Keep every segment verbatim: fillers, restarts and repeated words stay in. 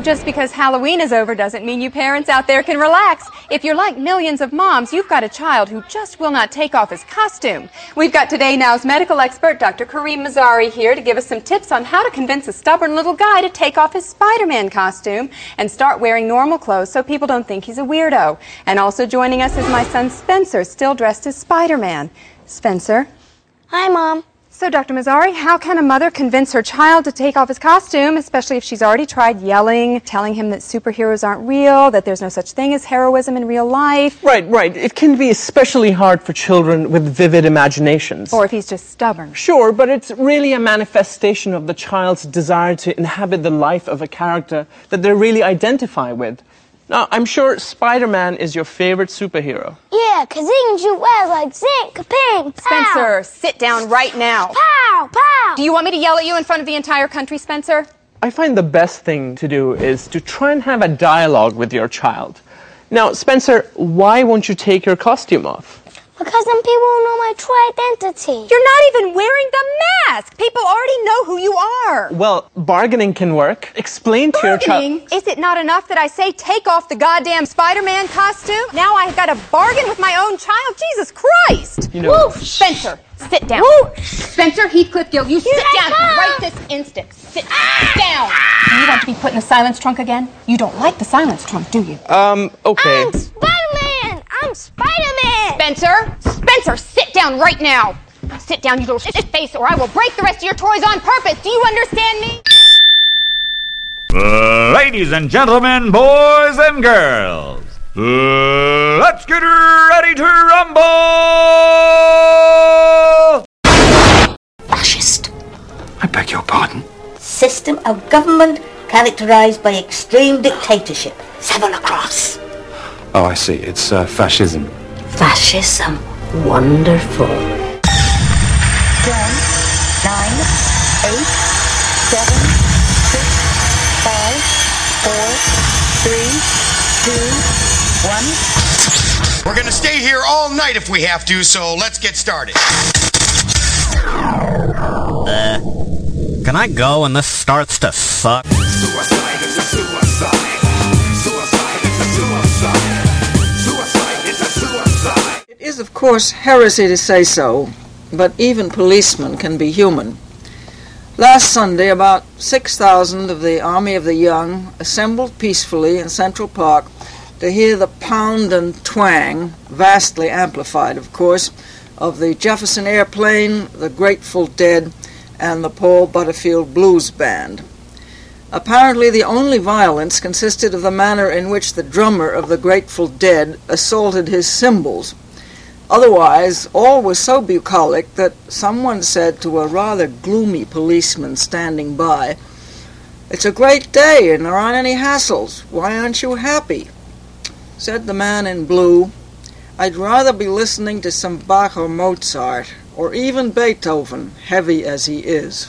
just because Halloween is over doesn't mean you parents out there can relax. If you're like millions of moms, you've got a child who just will not take off his costume. We've got Today Now's medical expert, Doctor Kareem Mazari, here to give us some tips on how to convince a stubborn little guy to take off his Spider-Man costume and start wearing normal clothes so people don't think he's a weirdo. And also joining us is my son Spencer, still dressed as Spider-Man. Spencer? Hi, Mom. So, Doctor Mazari, how can a mother convince her child to take off his costume, especially if she's already tried yelling, telling him that superheroes aren't real, that there's no such thing as heroism in real life? Right, right. It can be especially hard for children with vivid imaginations. Or if he's just stubborn. Sure, but it's really a manifestation of the child's desire to inhabit the life of a character that they really identify with. Now, I'm sure Spider-Man is your favorite superhero. Yeah, because he can shoot webs like zinc, ping, pow. Spencer, sit down right now. Pow, pow. Do you want me to yell at you in front of the entire country, Spencer? I find the best thing to do is to try and have a dialogue with your child. Now, Spencer, why won't you take your costume off? Because then people will know my true identity. You're not even wearing the mask. People already know who you are. Well, bargaining can work. Explain to your child. Is it not enough that I say take off the goddamn Spider-Man costume? Now I've got to bargain with my own child? Jesus Christ. You know, Woo! Spencer, sit down. Woo! Spencer Heathcliff Gill, you Here sit I down come. right this instant. Sit down. Do you want to be put in the silence trunk again? You don't like the silence trunk, do you? Um, okay. I'm Spider-Man. I'm Spider-Man. Spencer, Spencer, sit down right now. Sit down, you little shit face, or I will break the rest of your toys on purpose. Do you understand me? Uh, ladies and gentlemen, boys and girls, uh, let's get ready to rumble! Fascist. I beg your pardon? System of government characterized by extreme dictatorship. Seven across. Oh, I see. It's uh, fascism. Fascism. Wonderful. Ten, nine, eight, seven, six, five, four, three, two, one. We're gonna stay here all night if we have to, so let's get started. Uh, can I go when this starts to suck? Suicide is a suicide. Suicide is a suicide. Suicide is a suicide. It is, of course, heresy to say so, but even policemen can be human. Last Sunday, about six thousand of the Army of the Young assembled peacefully in Central Park to hear the pound and twang, vastly amplified, of course, of the Jefferson Airplane, the Grateful Dead, and the Paul Butterfield Blues Band. Apparently the only violence consisted of the manner in which the drummer of the Grateful Dead assaulted his cymbals. Otherwise, all was so bucolic that someone said to a rather gloomy policeman standing by, "It's a great day and there aren't any hassles. Why aren't you happy?" Said the man in blue, "I'd rather be listening to some Bach or Mozart, or even Beethoven, heavy as he is."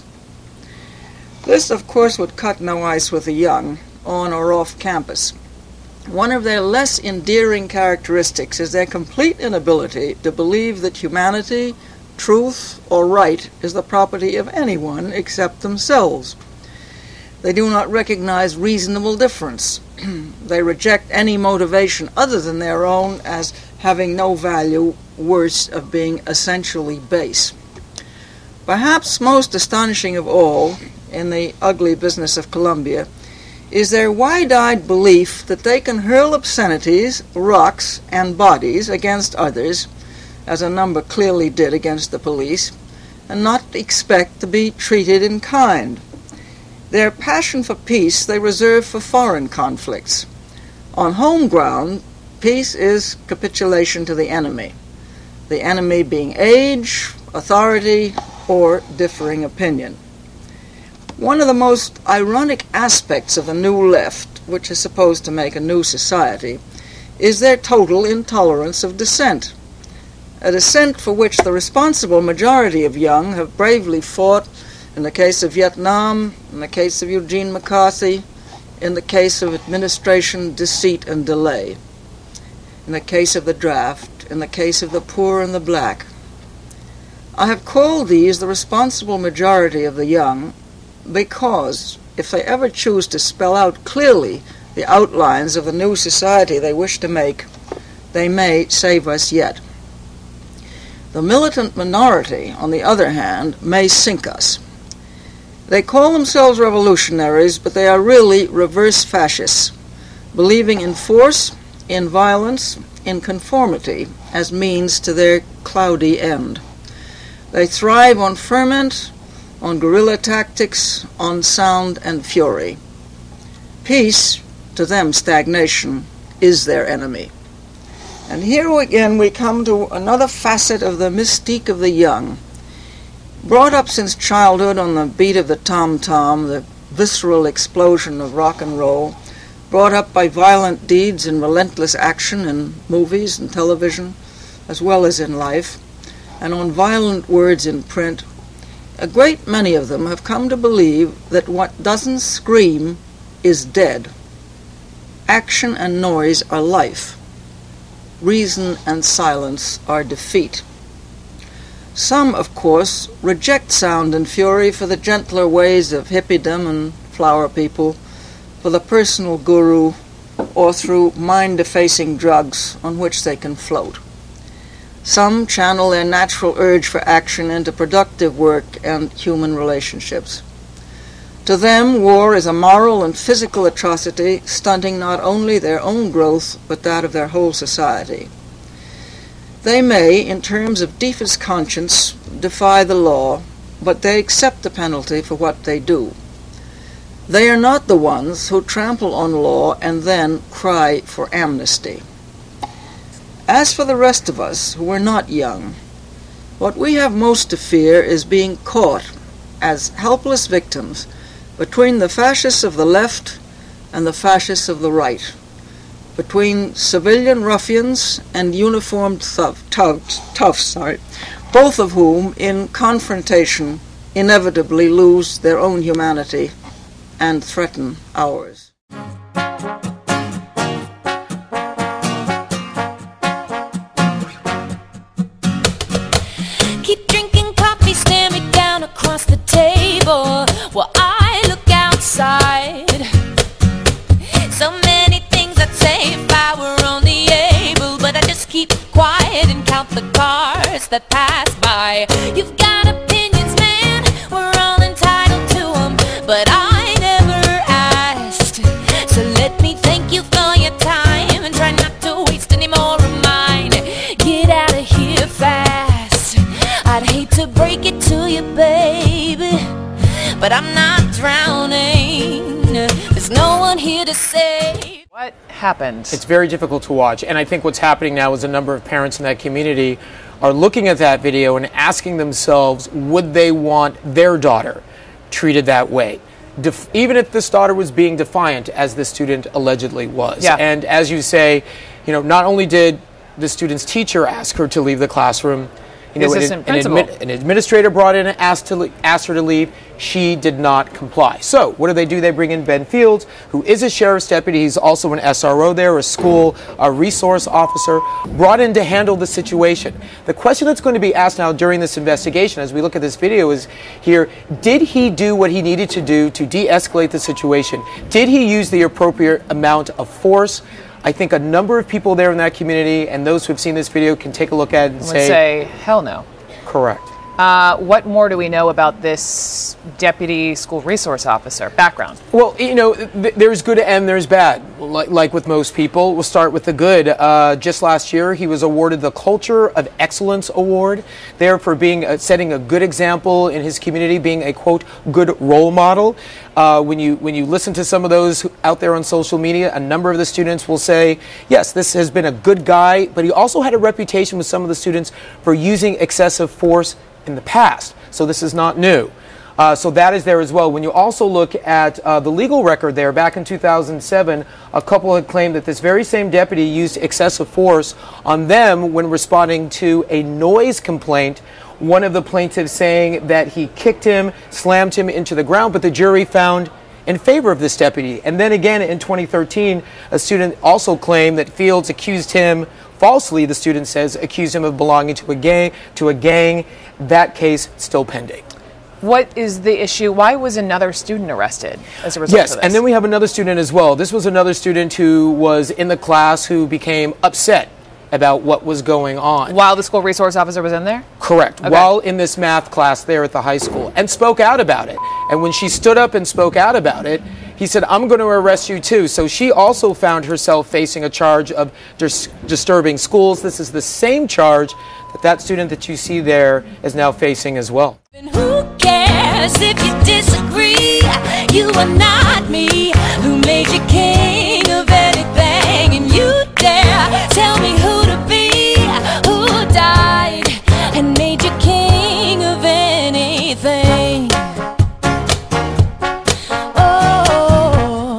This, of course, would cut no ice with the young, on or off campus. One of their less endearing characteristics is their complete inability to believe that humanity, truth, or right is the property of anyone except themselves. They do not recognize reasonable difference. They reject any motivation other than their own as having no value, worse, of being essentially base. Perhaps most astonishing of all, in the ugly business of Columbia, is their wide-eyed belief that they can hurl obscenities, rocks, and bodies against others, as a number clearly did against the police, and not expect to be treated in kind. Their passion for peace they reserve for foreign conflicts. On home ground, peace is capitulation to the enemy, the enemy being age, authority, or differing opinion. One of the most ironic aspects of the New Left, which is supposed to make a new society, is their total intolerance of dissent, a dissent for which the responsible majority of young have bravely fought in the case of Vietnam, in the case of Eugene McCarthy, in the case of administration deceit and delay, in the case of the draft, in the case of the poor and the black. I have called these the responsible majority of the young because, if they ever choose to spell out clearly the outlines of the new society they wish to make, they may save us yet. The militant minority, on the other hand, may sink us. They call themselves revolutionaries, but they are really reverse fascists, believing in force, in violence, in conformity as means to their cloudy end. They thrive on ferment, on guerrilla tactics, on sound and fury. Peace, to them stagnation, is their enemy. And here again we come to another facet of the mystique of the young. Brought up since childhood on the beat of the tom-tom, the visceral explosion of rock and roll, brought up by violent deeds and relentless action in movies and television, as well as in life, and on violent words in print, a great many of them have come to believe that what doesn't scream is dead. Action and noise are life. Reason and silence are defeat. Some, of course, reject sound and fury for the gentler ways of hippiedom and flower people, for the personal guru, or through mind-defacing drugs on which they can float. Some channel their natural urge for action into productive work and human relationships. To them, war is a moral and physical atrocity, stunting not only their own growth, but that of their whole society. They may, in terms of deepest conscience, defy the law, but they accept the penalty for what they do. They are not the ones who trample on law and then cry for amnesty. As for the rest of us who are not young, what we have most to fear is being caught as helpless victims between the fascists of the left and the fascists of the right, between civilian ruffians and uniformed tough, toughs, toughs, sorry, both of whom, in confrontation, inevitably lose their own humanity and threaten ours. Keep drinking coffee, stare me down across the table while I look outside. So many things I'd say if I were only able, but I just keep quiet and count the cars that pass by. You've got opinions, man, we're all entitled to them, but I never asked. So let me thank you for your time and try not to waste any more of mine. Get out of here fast. I'd hate to break it to you, baby, but I'm not drowning. There's no one here to save. What happened? It's very difficult to watch, and I think what's happening now is a number of parents in that community are looking at that video and asking themselves, would they want their daughter treated that way? Def- even if this daughter was being defiant, as this student allegedly was. Yeah. And as you say, you know, not only did the student's teacher ask her to leave the classroom, you know, Assistant an, principal. an, admi- an administrator brought in and asked, to le- asked her to leave. She did not comply. So what do they do? They bring in Ben Fields, who is a sheriff's deputy. He's also an S R O there, a school a resource officer, brought in to handle the situation. The question that's going to be asked now during this investigation, as we look at this video, is here, did he do what he needed to do to de-escalate the situation? Did he use the appropriate amount of force? I think a number of people there in that community and those who have seen this video can take a look at it and I would say, say, hell no. Correct. Uh, what more do we know about this deputy school resource officer? Background. Well, you know, th- there's good and there's bad, like, like with most people. We'll start with the good. Uh, just last year, he was awarded the Culture of Excellence Award there for being uh, setting a good example in his community, being a, quote, good role model. Uh, when you when you listen to some of those out there on social media, a number of the students will say, yes, this has been a good guy, but he also had a reputation with some of the students for using excessive force in the past. So this is not new. Uh, so that is there as well. When you also look at uh, the legal record there, back in two thousand seven, a couple had claimed that this very same deputy used excessive force on them when responding to a noise complaint. One of the plaintiffs saying that he kicked him, slammed him into the ground, but the jury found in favor of this deputy. And then again in twenty thirteen, a student also claimed that Fields accused him falsely, the student says, accused him of belonging to a gang, to a gang. That case still pending. What is the issue? Why was another student arrested as a result yes, of this? And then we have another student as well. This was another student who was in the class who became upset about what was going on. While the school resource officer was in there? Correct. Okay. While in this math class there at the high school, and spoke out about it. And when she stood up and spoke out about it, he said, I'm going to arrest you too. So she also found herself facing a charge of dis- disturbing schools. This is the same charge that that student that you see there is now facing as well. Who cares if you disagree? You are not me. Who made you king of anything? And you dare tell me who to be? Who died and made you king of anything? Oh,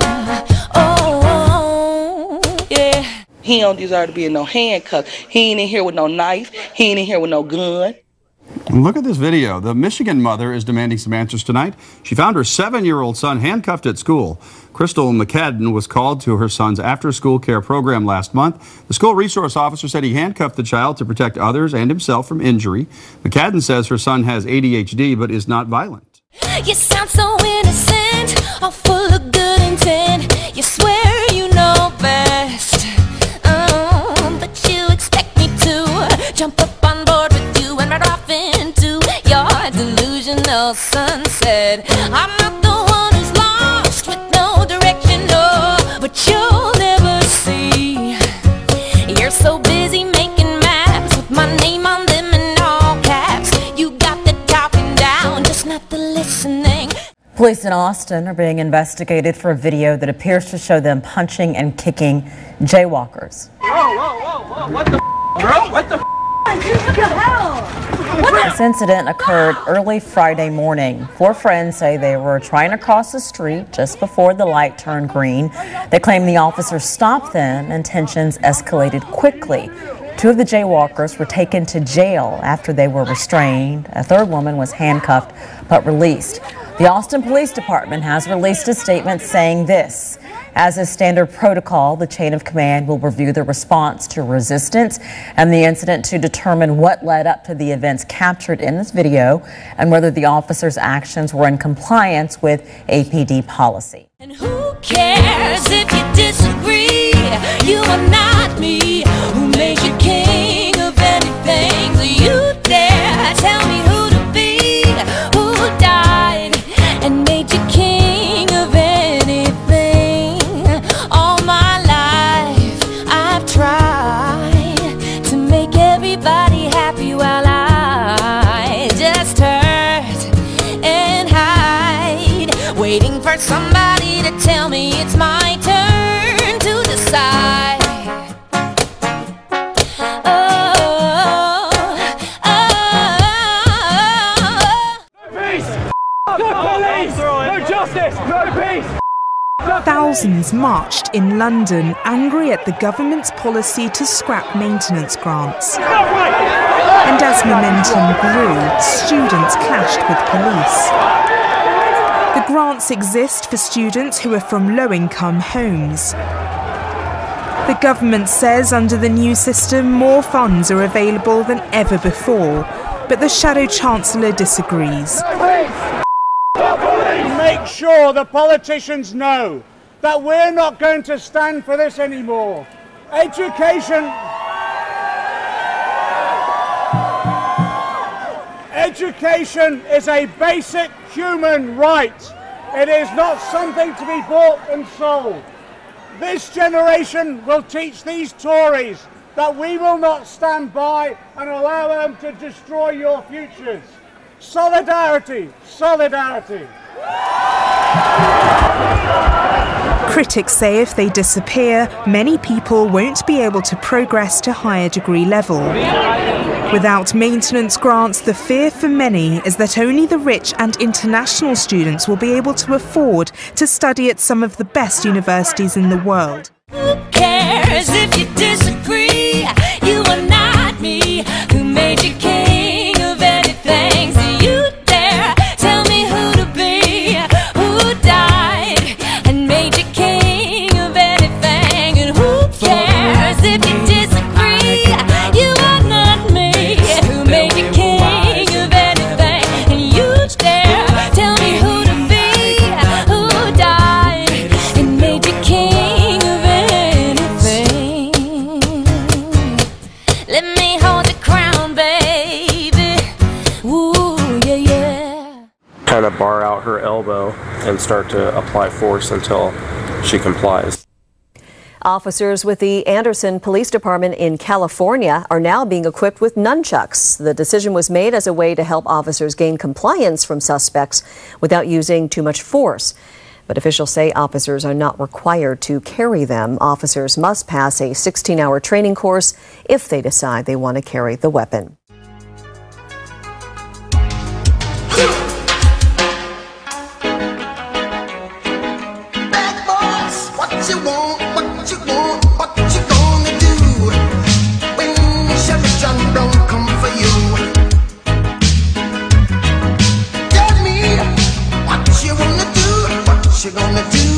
oh, yeah. He don't deserve to be in no handcuffs. He ain't in here with no knife. He ain't in here with no gun. Look at this video. The Michigan mother is demanding some answers tonight. She found her seven-year-old son handcuffed at school. Crystal McCadden was called to her son's after-school care program last month. The school resource officer said he handcuffed the child to protect others and himself from injury. McCadden says her son has A D H D but is not violent. You sound so innocent, all full of good intent. You swear you know best, um, but you expect me to jump up on board with you and ride off into your delusional sunset. I'm not the one who's lost with no direction, no, but you'll never see. You're so busy making maps with my name on them in all caps. You got the talking down, just not the listening. Police in Austin are being investigated for a video that appears to show them punching and kicking jaywalkers. Whoa, whoa, whoa, whoa, what the f, bro? What the f? What the hell? This incident occurred early Friday morning. Four friends say they were trying to cross the street just before the light turned green. They claim the officers stopped them and tensions escalated quickly. Two of the jaywalkers were taken to jail after they were restrained. A third woman was handcuffed but released. The Austin Police Department has released a statement saying this: as is standard protocol, the chain of command will review the response to resistance and the incident to determine what led up to the events captured in this video and whether the officers' actions were in compliance with A P D policy. And who cares if you disagree? You are not me. Who made you king of anything? So you dare tell me who to be? Who died and made you king of anything? All my life I've tried to make everybody happy while I just hurt and hide, waiting for somebody to tell me it's my turn to decide. Oh, oh, oh. No peace! No police! No justice! No peace! Thousands marched in London, angry at the government's policy to scrap maintenance grants. And as momentum grew, students clashed with police. The grants exist for students who are from low-income homes. The government says under the new system more funds are available than ever before, but the Shadow Chancellor disagrees. Make sure the politicians know that we're not going to stand for this anymore. Education... Education is a basic human right. It is not something to be bought and sold. This generation will teach these Tories that we will not stand by and allow them to destroy your futures. Solidarity, solidarity. Critics say if they disappear, many people won't be able to progress to higher degree level. Without maintenance grants, the fear for many is that only the rich and international students will be able to afford to study at some of the best universities in the world. who cares if you disagree? You are not me. Who made you king of anything? So you dare tell me who to be? Who died and made you king of anything? And who cares if you disagree? You are not me. Who made you king of anything? And you dare bar out her elbow and start to apply force until she complies. Officers with the Anderson Police Department in California are now being equipped with nunchucks. The decision was made as a way to help officers gain compliance from suspects without using too much force. But officials say officers are not required to carry them. Officers must pass a sixteen-hour training course if they decide they want to carry the weapon. You gonna do?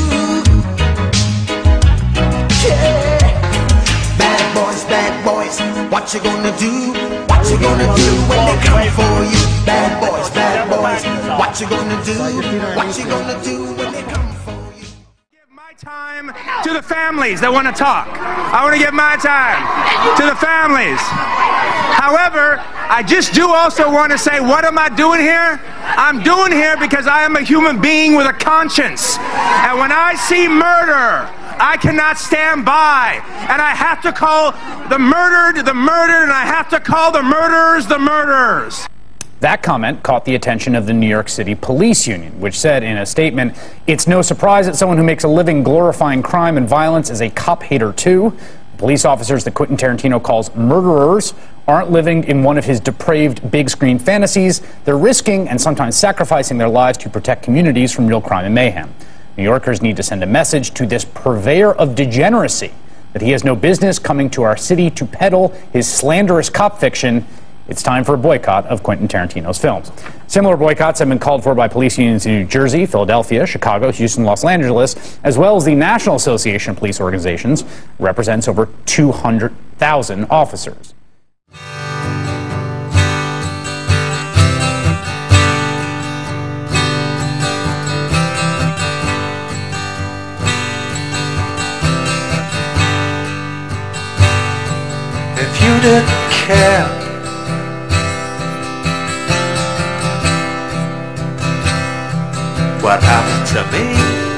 Yeah. Bad boys, bad boys, what you gonna do? What you gonna do when they come for you? Bad boys, bad boys, what you gonna do? What you gonna do when they come for you? Give my time to the families that want to talk. I want to give my time to the families. However, I just do also want to say, what am I doing here? I'm doing here because I am a human being with a conscience. And when I see murder, I cannot stand by. And I have to call the murdered the murdered, and I have to call the murderers the murderers. That comment caught the attention of the New York City Police Union, which said in a statement, "It's no surprise that someone who makes a living glorifying crime and violence is a cop hater too. Police officers that Quentin Tarantino calls murderers aren't living in one of his depraved big screen fantasies. They're risking and sometimes sacrificing their lives to protect communities from real crime and mayhem. New Yorkers need to send a message to this purveyor of degeneracy that he has no business coming to our city to peddle his slanderous cop fiction. It's time for a boycott of Quentin Tarantino's films." Similar boycotts have been called for by police unions in New Jersey, Philadelphia, Chicago, Houston, Los Angeles, as well as the National Association of Police Organizations, represents over two hundred thousand officers. If you didn't care, what happened to me?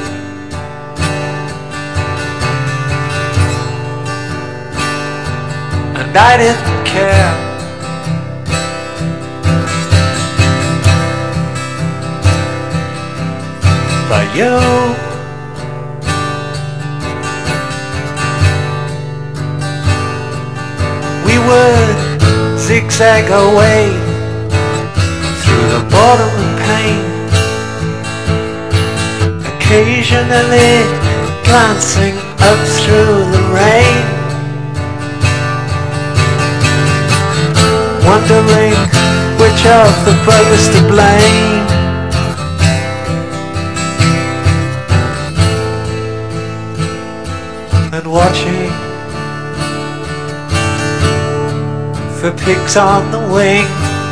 And I didn't care. But you, we would zigzag away through the boredom and pain, occasionally glancing up through the rain, wondering which of the brothers to blame. And watching for pigs on the wing.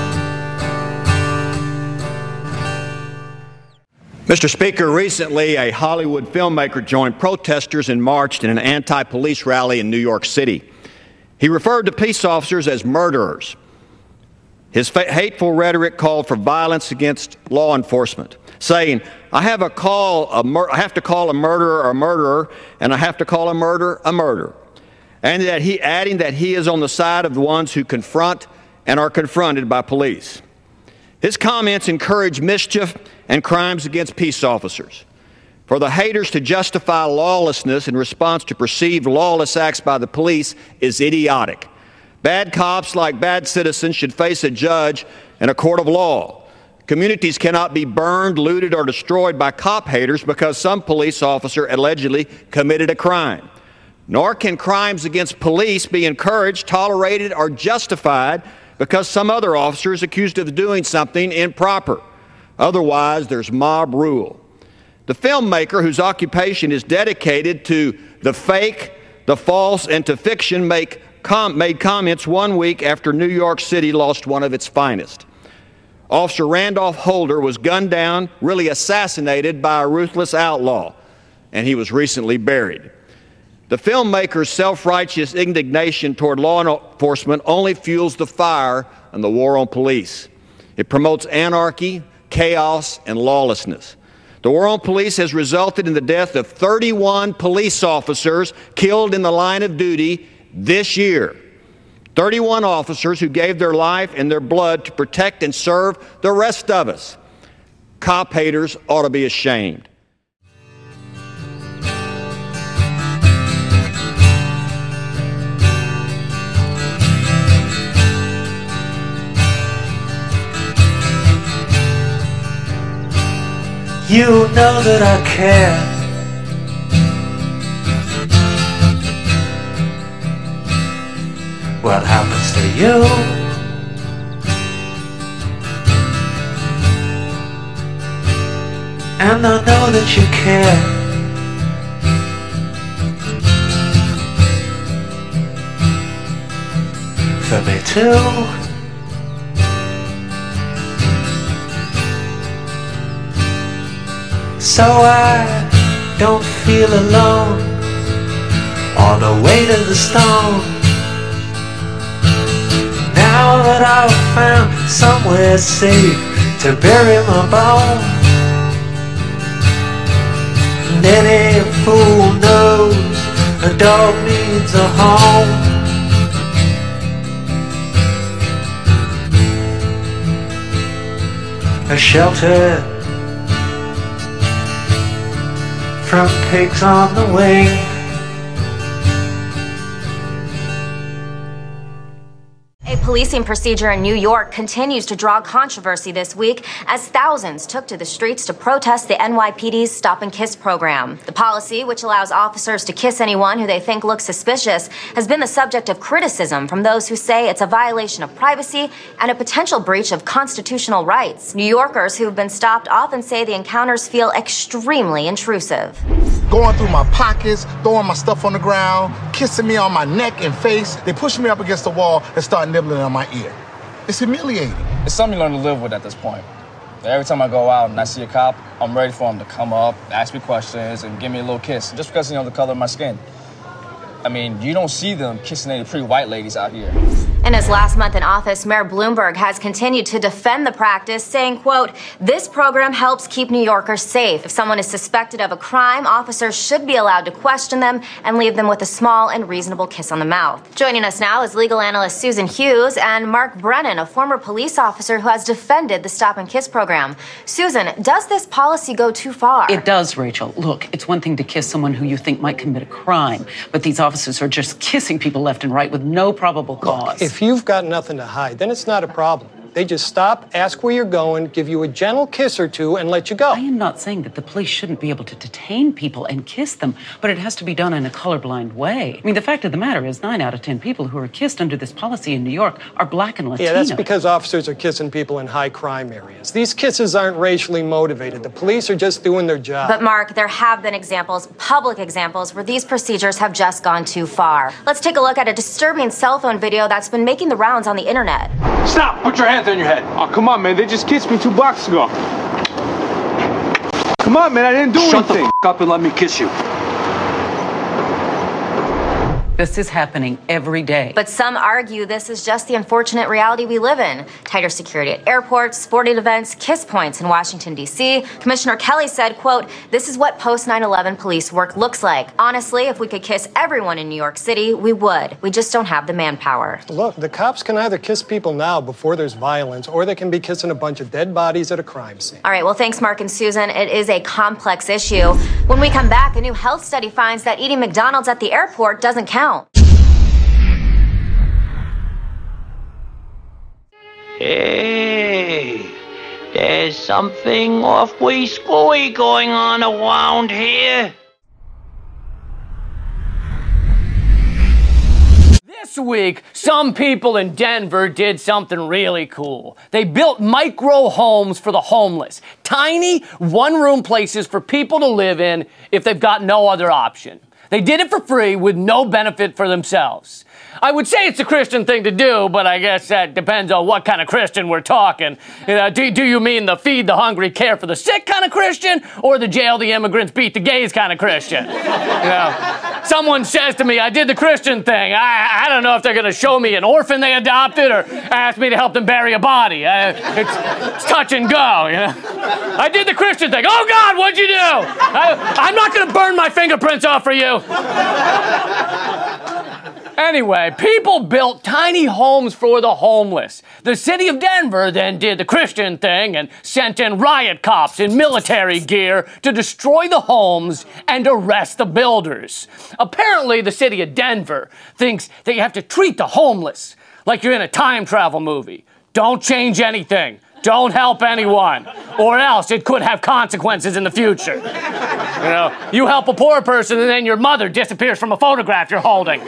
Mister Speaker, recently a Hollywood filmmaker joined protesters and marched in an anti-police rally in New York City. He referred to peace officers as murderers. His hateful rhetoric called for violence against law enforcement, saying, I have, a call, a mur- I have to call a murderer a murderer, and I have to call a murderer a murderer. And that he, adding that he is on the side of the ones who confront and are confronted by police. His comments encourage mischief and crimes against peace officers. For the haters to justify lawlessness in response to perceived lawless acts by the police is idiotic. Bad cops, like bad citizens, should face a judge in a court of law. Communities cannot be burned, looted, or destroyed by cop haters because some police officer allegedly committed a crime. Nor can crimes against police be encouraged, tolerated, or justified because some other officer is accused of doing something improper. Otherwise, there's mob rule. The filmmaker, whose occupation is dedicated to the fake, the false, and to fiction, make com- made comments one week after New York City lost one of its finest. Officer Randolph Holder was gunned down, really assassinated by a ruthless outlaw, and he was recently buried. The filmmaker's self-righteous indignation toward law enforcement only fuels the fire in the war on police. It promotes anarchy, chaos, and lawlessness. The war on police has resulted in the death of thirty-one police officers killed in the line of duty this year. thirty-one officers who gave their life and their blood to protect and serve the rest of us. Cop haters ought to be ashamed. You know that I care. What happens to you? And I know that you care. For me too. So I don't feel alone on the way to the stone. Now that I've found somewhere safe to bury my bone, and any fool knows a dog needs a home. A shelter from pigs on the wing. A policing procedure in New York continues to draw controversy this week as thousands took to the streets to protest the N Y P D's Stop and Kiss program. The policy, which allows officers to kiss anyone who they think looks suspicious, has been the subject of criticism from those who say it's a violation of privacy and a potential breach of constitutional rights. New Yorkers who have been stopped often say the encounters feel extremely intrusive. Going through my pockets, throwing my stuff on the ground, kissing me on my neck and face. They push me up against the wall and start nibbling on my ear. It's humiliating. It's something you learn to live with at this point. Every time I go out and I see a cop, I'm ready for him to come up, ask me questions, and give me a little kiss, just because, you know, the color of my skin. I mean, you don't see them kissing any pretty white ladies out here. In his last month in office, Mayor Bloomberg has continued to defend the practice, saying, quote, "This program helps keep New Yorkers safe. If someone is suspected of a crime, officers should be allowed to question them and leave them with a small and reasonable kiss on the mouth." Joining us now is legal analyst Susan Hughes and Mark Brennan, a former police officer who has defended the Stop and Kiss program. Susan, does this policy go too far? It does, Rachel. Look, it's one thing to kiss someone who you think might commit a crime, but these officers are just kissing people left and right with no probable cause. If you've got nothing to hide, then it's not a problem. They just stop, ask where you're going, give you a gentle kiss or two, and let you go. I am not saying that the police shouldn't be able to detain people and kiss them, but it has to be done in a colorblind way. I mean, the fact of the matter is nine out of ten people who are kissed under this policy in New York are black and Latino. Yeah, that's because officers are kissing people in high crime areas. These kisses aren't racially motivated. The police are just doing their job. But Mark, there have been examples, public examples, where these procedures have just gone too far. Let's take a look at a disturbing cell phone video that's been making the rounds on the internet. Stop! Put your hands on your head. Oh, come on, man. They just kissed me two blocks ago. Come on, man. I didn't do Shut anything. Shut the f*** up and let me kiss you. This is happening every day. But some argue this is just the unfortunate reality we live in. Tighter security at airports, sporting events, kiss points in Washington, D C Commissioner Kelly said, quote, "This is what post nine eleven police work looks like. Honestly, if we could kiss everyone in New York City, we would. We just don't have the manpower." Look, the cops can either kiss people now before there's violence, or they can be kissing a bunch of dead bodies at a crime scene. All right, well, thanks, Mark and Susan. It is a complex issue. When we come back, a new health study finds that eating McDonald's at the airport doesn't count. Hey, there's something awfully screwy going on around here. This week, some people in Denver did something really cool. They built micro homes for the homeless. Tiny, one-room places for people to live in if they've got no other option. They did it for free with no benefit for themselves. I would say it's a Christian thing to do, but I guess that depends on what kind of Christian we're talking. You know, do, do you mean the feed the hungry, care for the sick kind of Christian, or the jail the immigrants, beat the gays kind of Christian? You know, someone says to me, I did the Christian thing. I, I don't know if they're going to show me an orphan they adopted or ask me to help them bury a body. I, it's, it's touch and go, you know. I did the Christian thing. Oh, God, what'd you do? I, I'm not going to burn my fingerprints off for you. Anyway, people built tiny homes for the homeless. The city of Denver then did the Christian thing and sent in riot cops in military gear to destroy the homes and arrest the builders. Apparently, the city of Denver thinks that you have to treat the homeless like you're in a time travel movie. Don't change anything. Don't help anyone, or else it could have consequences in the future. You know, you help a poor person and then your mother disappears from a photograph you're holding. Do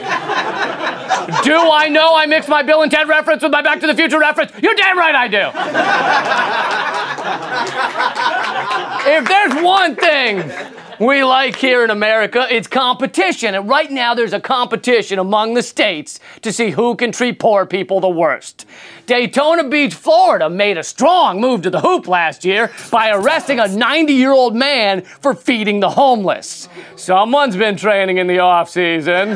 I know I mixed my Bill and Ted reference with my Back to the Future reference? You're damn right I do. If there's one thing we like here in America, it's competition. And right now there's a competition among the states to see who can treat poor people the worst. Daytona Beach, Florida made a strong move to the hoop last year by arresting a ninety-year-old man for feeding the homeless. Someone's been training in the off-season.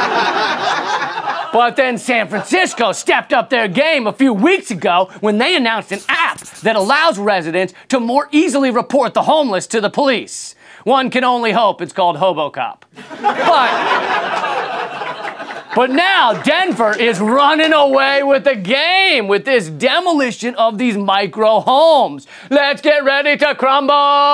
But then San Francisco stepped up their game a few weeks ago when they announced an app that allows residents to more easily report the homeless to the police. One can only hope it's called HoboCop. But... But now Denver is running away with the game with this demolition of these micro homes. Let's get ready to crumble!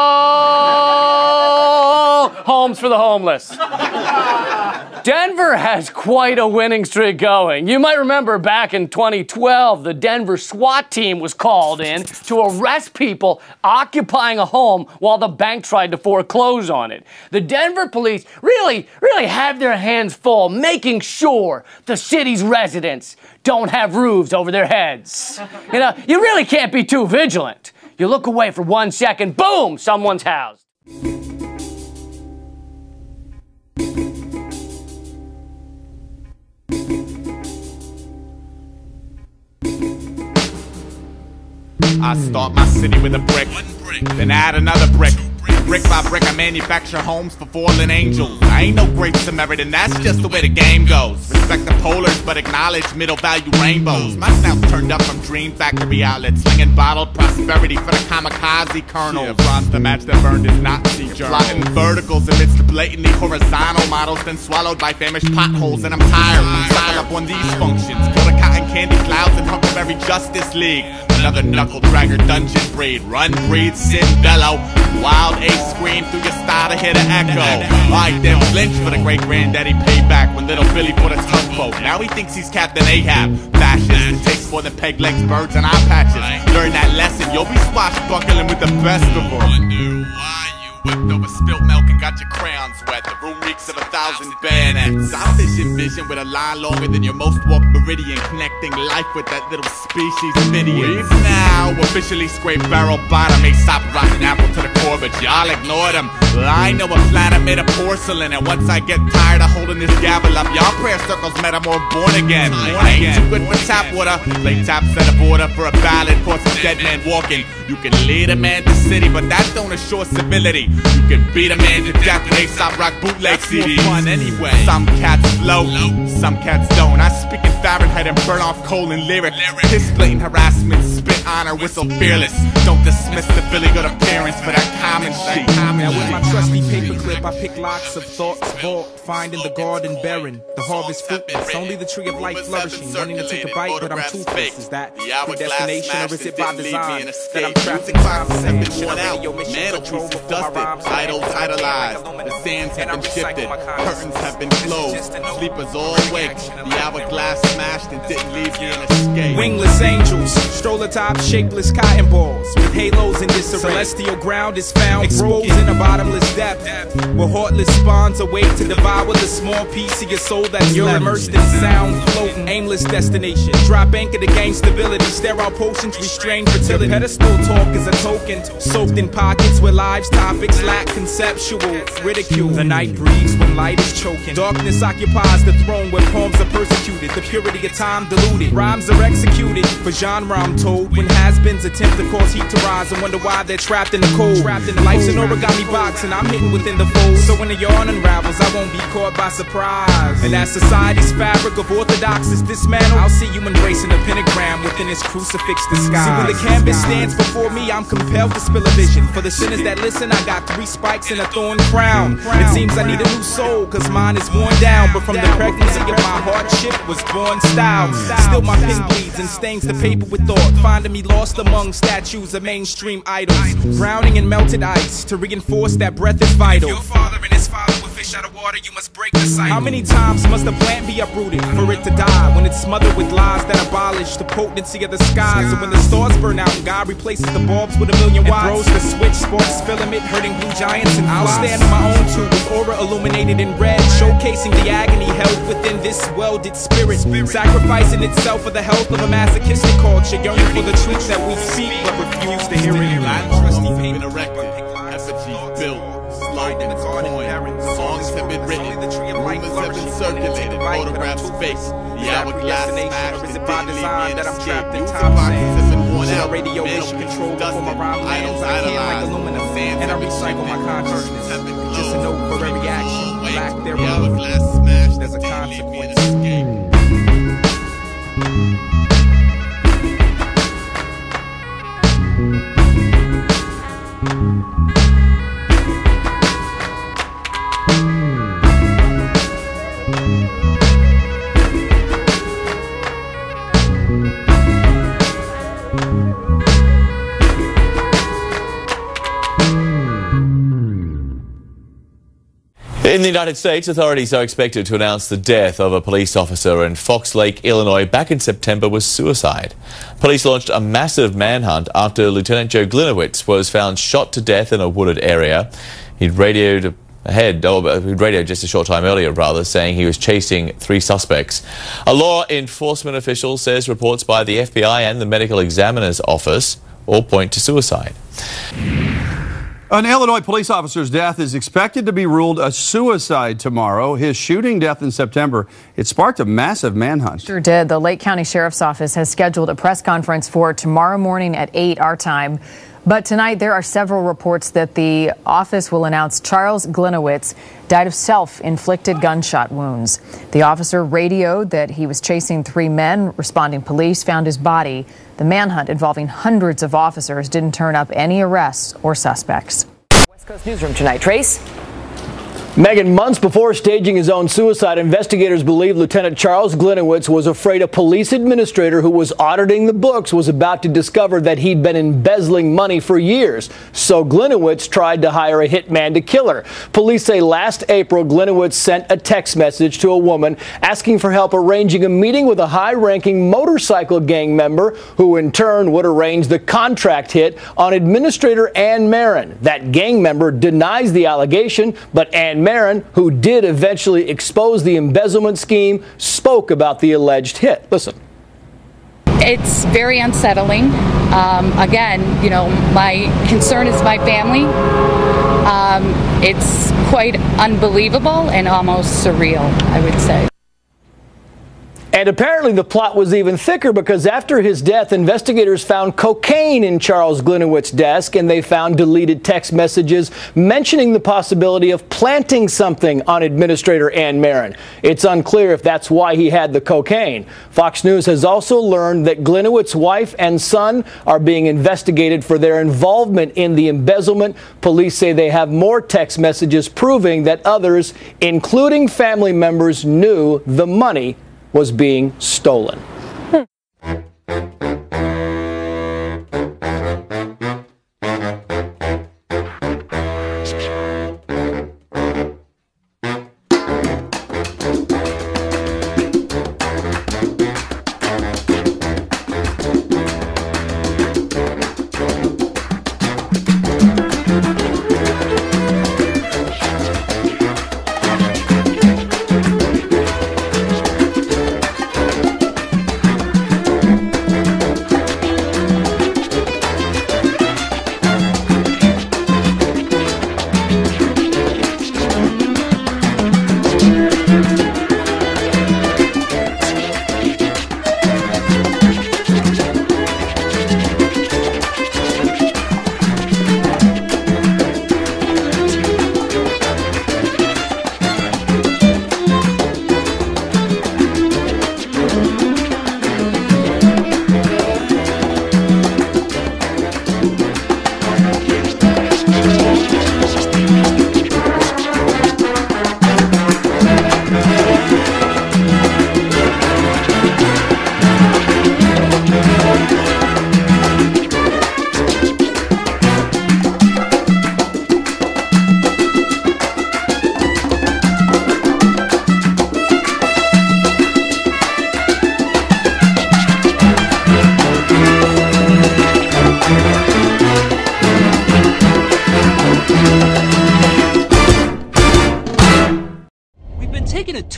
Homes for the homeless. Denver has quite a winning streak going. You might remember back in twenty twelve, the Denver SWAT team was called in to arrest people occupying a home while the bank tried to foreclose on it. The Denver police really, really have their hands full making sure the city's residents don't have roofs over their heads. You know, you really can't be too vigilant. You look away for one second, boom, someone's housed. I start my city with a brick, then add another brick. Brick by brick, I manufacture homes for fallen angels. I ain't no great Samaritan, that's just the way the game goes. Respect the polars, but acknowledge middle value rainbows. My snout's turned up from Dream Factory outlets, slinging bottled prosperity for the kamikaze colonel. Yeah, bronze the match that burned his Nazi journal. Plotting verticals amidst the blatantly horizontal models, then swallowed by famished potholes. And I'm tired, I'm tired up on these functions. Kill the cotton candy clouds and Huckleberry Justice League. Another knuckle dragger dungeon breed. Run, breed, sin, bellow. Wild ace scream through your style to hear the echo. Alright then, flinch for the great granddaddy payback when little Billy bought a tugboat. Now he thinks he's Captain Ahab. Fascist, it takes more than peg legs, birds, and eye patches. Learn that lesson, you'll be swashbuckling with the best of them. Whipped over spilt milk and got your crayons wet. The room reeks of a thousand bayonets. I vision vision with a line longer than your most walked meridian, connecting life with that little species of idiot. We've now officially scraped barrel bottom, Aesop rotten apple to the core, but y'all ignored them. Well, I know a planet made of porcelain, and once I get tired of holding this gavel up, y'all prayer circles met I'm more born again. Born ain't too good for tap water. Play tap set of order for a ballad, course a dead man walking. You can lead a man to city, but that don't assure civility. You can beat a man to death with Aesop rock bootleg C Ds. Fun anyway. Some cats float, some cats don't. I speak in Fahrenheit and burn off coal and lyric. Piss blatant harassment, spit honor, whistle fearless. Don't dismiss the Billy good appearance for that common shit. Now with my trusty paperclip, I pick locks of thoughts, vault, find in the garden barren. The harvest fruitless, only the tree of life flourishing. Wanting to take a bite, but I'm toothless. Is that predestination or is it by design that I'm trapped in time? Have been worn out, mantelpieces dusted, idols idolized, the sands have been shifted, curtains have been closed, sleepers all awake, the hourglass smashed and didn't leave me an escape. Wingless angels, stroller top, shapeless cotton balls, with halos in disarray. Celestial ground is found exposed in a bottomless depth, where heartless spawns await to devour the small piece of your soul that's you're left. Immersed in sound, floating, aimless destination. Drop anchor to gain stability, sterile potions restrain fertility. Pedestal talk is a token, soaked in pockets where lives topics Words lack conceptual ridicule. The night breathes when light is choking. Darkness occupies the throne where poems are persecuted. The purity of time diluted. Rhymes are executed for genre, I'm told. When has-beens attempt to cause heat to rise and wonder why they're trapped in the cold. Trapped in life's an origami box and I'm hidden within the fold. So when the yarn unravels, I won't be caught by surprise. And as society's fabric of orthodox is dismantled, I'll see you embracing the pentagram within its crucifix disguise. See, when the canvas stands before me, I'm compelled to spill a vision. For the sinners that listen, I got three spikes and a thorn crown. It seems I need a new soul, cause mine is worn down. But from the pregnancy of my hardship was born style. Still my pen bleeds and stains the paper with thought, finding me lost among statues of mainstream idols. Drowning in melted ice to reinforce that breath is vital. Your father and his father were fish out of water, you must break the cycle. How many times must a plant be uprooted for it to die? When it's smothered with lies that abolish the potency of the skies. And when the stars burn out and God replaces the bulbs with a million watts, throws the switch, sparks filament, hurting blue giants and I'll stand on my own too, with aura illuminated in red, showcasing the agony held within this welded spirit, sacrificing itself for the health of a masochistic culture, yearning for the truths that we speak but refuse to hear it. Trusty been erected, effigies built, slide in the coin, songs have been written, rumors have been circulated, photographs faked, the hourglass smashed, and daily men escaped, news boxes have been worn out, radio measured, control dusted, my rhyme idols lands, I can't like idolized, aluminum, sands and I have been recycle my shifted, consciousness, have been just a note for every action, lack the thereof, hourglass smashed, there's a daily men consequence. escaped. In the United States, authorities are expected to announce the death of a police officer in Fox Lake, Illinois, back in September was suicide. Police launched a massive manhunt after Lieutenant Joe Gliniewicz was found shot to death in a wooded area. He'd radioed ahead, oh, he'd radioed just a short time earlier, rather, saying he was chasing three suspects. A law enforcement official says reports by the F B I and the Medical Examiner's Office all point to suicide. An Illinois police officer's death is expected to be ruled a suicide tomorrow. His shooting death in September, it sparked a massive manhunt. Sure did. The Lake County Sheriff's Office has scheduled a press conference for tomorrow morning at eight our time. But tonight there are several reports that the office will announce Charles Gliniewicz died of self-inflicted gunshot wounds. The officer radioed that he was chasing three men. Responding police found his body. The manhunt involving hundreds of officers didn't turn up any arrests or suspects. West Coast Newsroom tonight. Trace? Megan, months before staging his own suicide, investigators believe Lieutenant Charles Gliniewicz was afraid a police administrator who was auditing the books was about to discover that he'd been embezzling money for years. So Gliniewicz tried to hire a hitman to kill her. Police say last April, Gliniewicz sent a text message to a woman asking for help arranging a meeting with a high-ranking motorcycle gang member who in turn would arrange the contract hit on Administrator Ann Marin. That gang member denies the allegation, but Ann Marin, who did eventually expose the embezzlement scheme, spoke about the alleged hit. Listen. It's very unsettling. Um, again, you know, my concern is my family. Um, it's quite unbelievable and almost surreal, I would say. And apparently the plot was even thicker because after his death, investigators found cocaine in Charles Gliniewicz's desk, and they found deleted text messages mentioning the possibility of planting something on Administrator Ann Marin. It's unclear if that's why he had the cocaine. Fox News has also learned that Gliniewicz's wife and son are being investigated for their involvement in the embezzlement. Police say they have more text messages proving that others, including family members, knew the money was being stolen.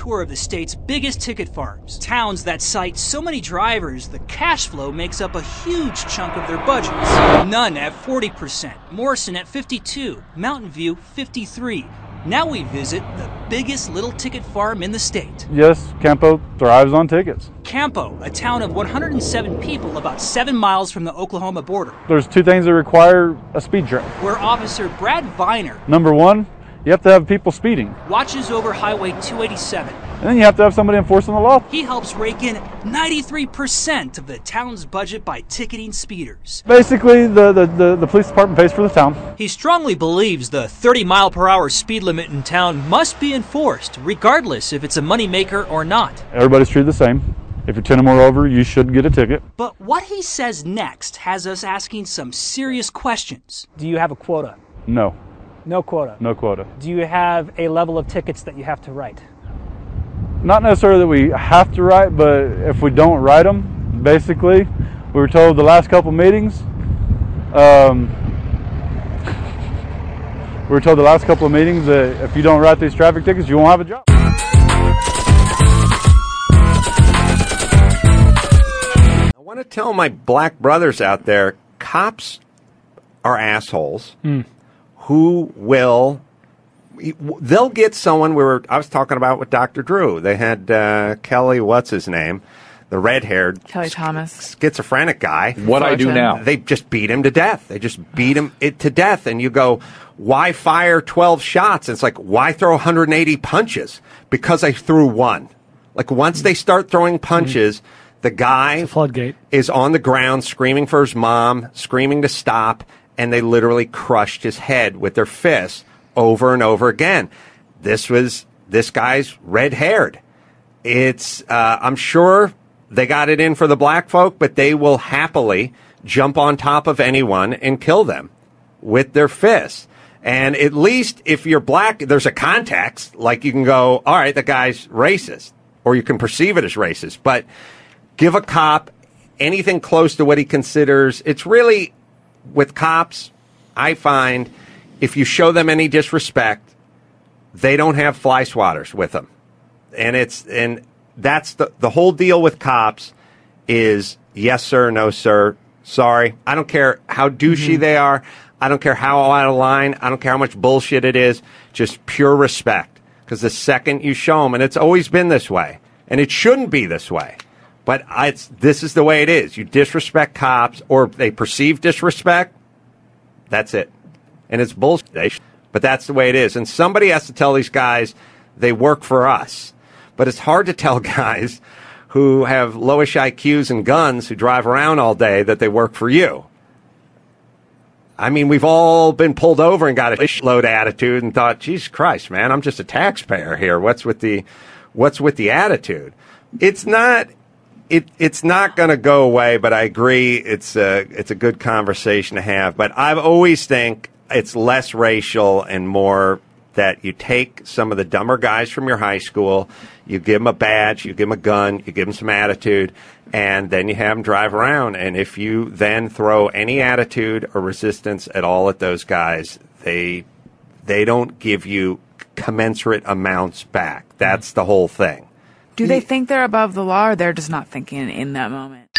tour of the state's biggest ticket farms, towns that cite so many drivers the cash flow makes up a huge chunk of their budgets. Nunn at forty percent, Morrison at fifty-two, Mountain View fifty-three. Now we visit the biggest little ticket farm in the state. Yes, Campo thrives on tickets. Campo, a town of one hundred seven people about seven miles from the Oklahoma border. There's two things that require a speed trap. Where Officer Brad Viner Number one, you have to have people speeding. watches over Highway two eighty-seven. And then you have to have somebody enforcing the law. He helps rake in ninety-three percent of the town's budget by ticketing speeders. Basically, the, the, the, the police department pays for the town. He strongly believes the thirty mile per hour speed limit in town must be enforced, regardless if it's a moneymaker or not. Everybody's treated the same. If you're ten or more over, you should get a ticket. But what he says next has us asking some serious questions. Do you have a quota? No. No quota? No quota. Do you have a level of tickets that you have to write? Not necessarily that we have to write, but if we don't write them, basically, we were told the last couple meetings, um, we were told the last couple of meetings that if you don't write these traffic tickets, you won't have a job. I want to tell my black brothers out there, cops are assholes Mm. who will... They'll get someone. We were. I was talking about with Doctor Drew. They had uh, Kelly. What's his name? The red-haired Kelly Thomas, schizophrenic guy. What I do now. They just beat him to death. They just beat him it to death. And you go, why fire twelve shots? It's like, why throw one hundred eighty punches? Because I threw one. Like once they start throwing punches, the guy floodgate is on the ground screaming for his mom, screaming to stop, and they literally crushed his head with their fists over and over again. This was this guy's red-haired. It's uh, I'm sure they got it in for the black folk, but they will happily jump on top of anyone and kill them with their fists. And at least if you're black, there's a context. Like you can go, all right, the guy's racist, or you can perceive it as racist. But give a cop anything close to what he considers. It's really, with cops, I find, if you show them any disrespect, they don't have fly swatters with them. And it's and that's the the whole deal with cops is yes sir, no sir, sorry. I don't care how douchey mm-hmm. they are. I don't care how out of line. I don't care how much bullshit it is. Just pure respect. Because the second you show them, and it's always been this way, and it shouldn't be this way, but I, it's this is the way it is. You disrespect cops, or they perceive disrespect. That's it. And it's bullshit, but that's the way it is. And somebody has to tell these guys they work for us. But it's hard to tell guys who have lowish I Qs and guns who drive around all day that they work for you. I mean, we've all been pulled over and got a shitload attitude and thought, Jesus Christ, man, I'm just a taxpayer here. What's with the, what's with the attitude? It's not... It, it's not going to go away, but I agree it's a, it's a good conversation to have. But I've always think it's less racial and more that you take some of the dumber guys from your high school, you give them a badge, you give them a gun, you give them some attitude, and then you have them drive around. And if you then throw any attitude or resistance at all at those guys, they they don't give you commensurate amounts back. That's the whole thing. Do they think they're above the law, or they're just not thinking in that moment?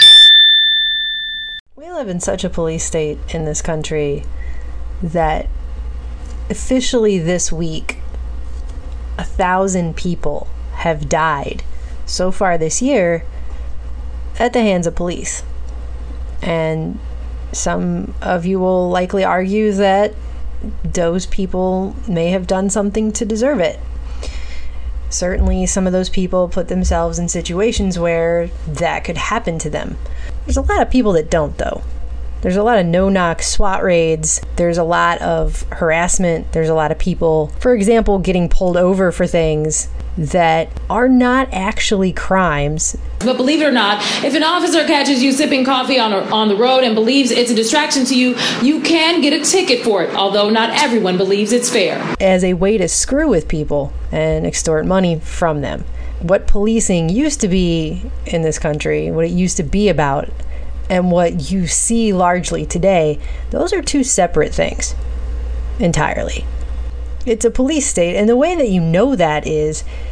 We live in such a police state in this country that officially this week, a thousand people have died so far this year at the hands of police. And some of you will likely argue that those people may have done something to deserve it. Certainly, some of those people put themselves in situations where that could happen to them. There's a lot of people that don't, though. There's a lot of no-knock SWAT raids. There's a lot of harassment. There's a lot of people, for example, getting pulled over for things that are not actually crimes. But believe it or not, if an officer catches you sipping coffee on, a, on the road and believes it's a distraction to you, you can get a ticket for it, although not everyone believes it's fair. As a way to screw with people and extort money from them. What policing used to be in this country, what it used to be about, and what you see largely today, those are two separate things entirely. It's a police state, and the way that you know that is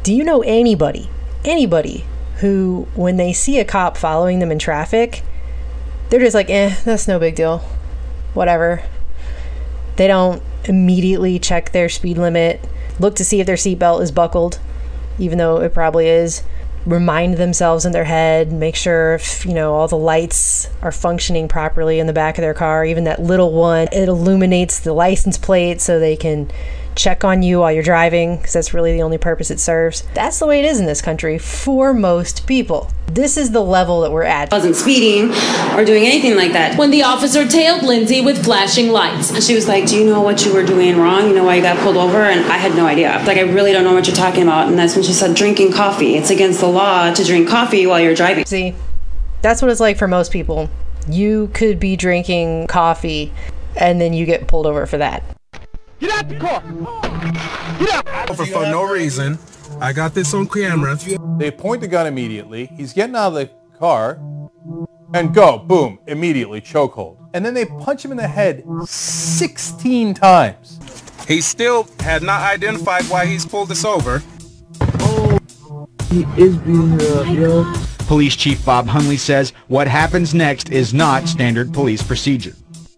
Do you know anybody, anybody who, when they see a cop following them in traffic, they're just like, eh, that's no big deal. Whatever. They don't immediately check their speed limit, look to see if their seatbelt is buckled, even though it probably is. Remind themselves in their head, make sure if, you know, all the lights are functioning properly in the back of their car, even that little one, it illuminates the license plate so they can check on you while you're driving, because that's really the only purpose it serves. That's the way it is in this country for most people. This is the level that we're at. Wasn't speeding or doing anything like that. When the officer tailed Lindsay with flashing lights. And she was like, do you know what you were doing wrong? You know why you got pulled over? And I had no idea. Like, I really don't know what you're talking about. And that's when she said drinking coffee. It's against the law to drink coffee while you're driving. See, that's what it's like for most people. You could be drinking coffee and then you get pulled over for that. Get out the car! Get out! For, for no reason. I got this on camera. They point the gun immediately. He's getting out of the car and go, boom, immediately, chokehold. And then they punch him in the head sixteen times. He still had not identified why he's pulled us over. Oh, he is beating her up, yo. Police Chief Bob Hunley says what happens next is not standard police procedure.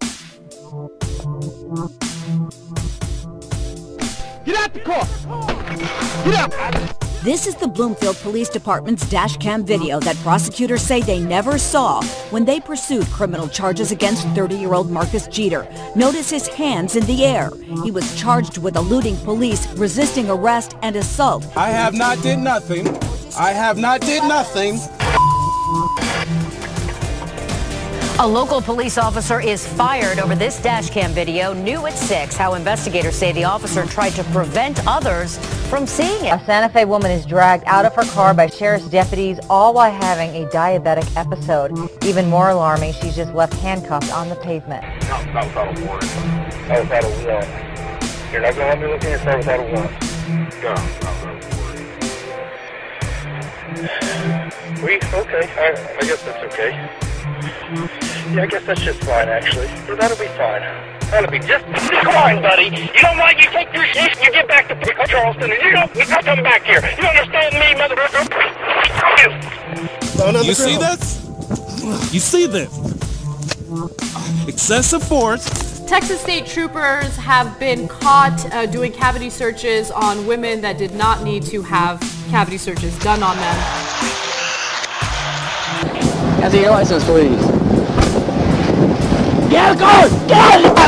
Get out the car! Get out! This is the Bloomfield Police Department's dash cam video that prosecutors say they never saw when they pursued criminal charges against thirty-year-old Marcus Jeter. Notice his hands in the air. He was charged with eluding police, resisting arrest, and assault. I have not did nothing. I have not did nothing. A local police officer is fired over this dash cam video. New at six, how investigators say the officer tried to prevent others from seeing it. A Santa Fe woman is dragged out of her car by sheriff's deputies, all while having a diabetic episode. Even more alarming, she's just left handcuffed on the pavement. No, not without a warrant. Not without a warrant. You're not going to let me look in your car without a warrant. No, not without a warrant. We, okay, I, I guess that's okay. Yeah, I guess that's just fine, actually. But that'll be fine. That'll be just fine, buddy. You don't like you take your shit, you get back to Charleston, and you don't, you don't come back here. You understand me, motherfucker? You see this? You see this? Excessive force. Texas state troopers have been caught uh, doing cavity searches on women that did not need to have cavity searches done on them. Have your license, please. Get out of the car! Get out of the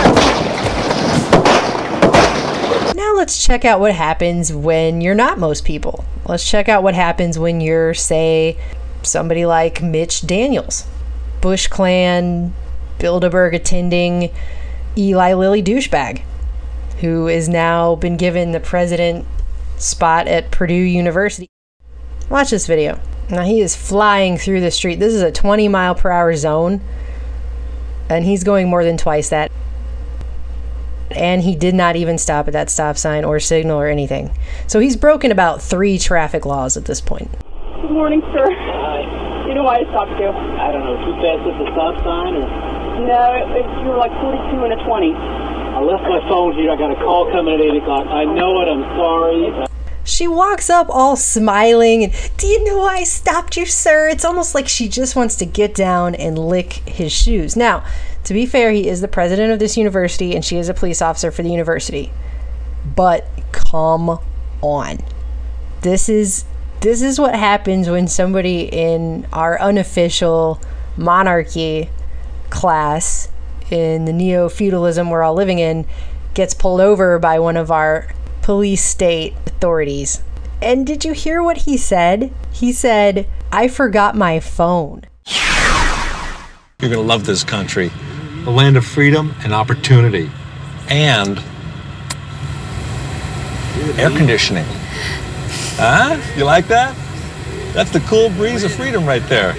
car! Now let's check out what happens when you're not most people. Let's check out what happens when you're, say, somebody like Mitch Daniels, Bush Clan, Bilderberg attending Eli Lilly douchebag, who has now been given the president spot at Purdue University. Watch this video. Now he is flying through the street. This is a twenty mile per hour zone, and he's going more than twice that. And he did not even stop at that stop sign or signal or anything. So he's broken about three traffic laws at this point. Good morning, sir. Hi. You know why I stopped you? I don't know, too fast at the stop sign or? No, it, it, you were like forty-two and a twenty. I left my phone here. I got a call coming at eight o'clock. I know it. I'm sorry. She walks up all smiling and, do you know why I stopped you, sir? It's almost like she just wants to get down and lick his shoes. Now, to be fair, he is the president of this university and she is a police officer for the university. But come on. This is this is what happens when somebody in our unofficial monarchy class in the neo-feudalism we're all living in gets pulled over by one of our police state authorities. And did you hear what he said? He said, I forgot my phone. You're going to love this country. The land of freedom and opportunity. And air conditioning. Huh? You like that? That's the cool breeze of freedom right there.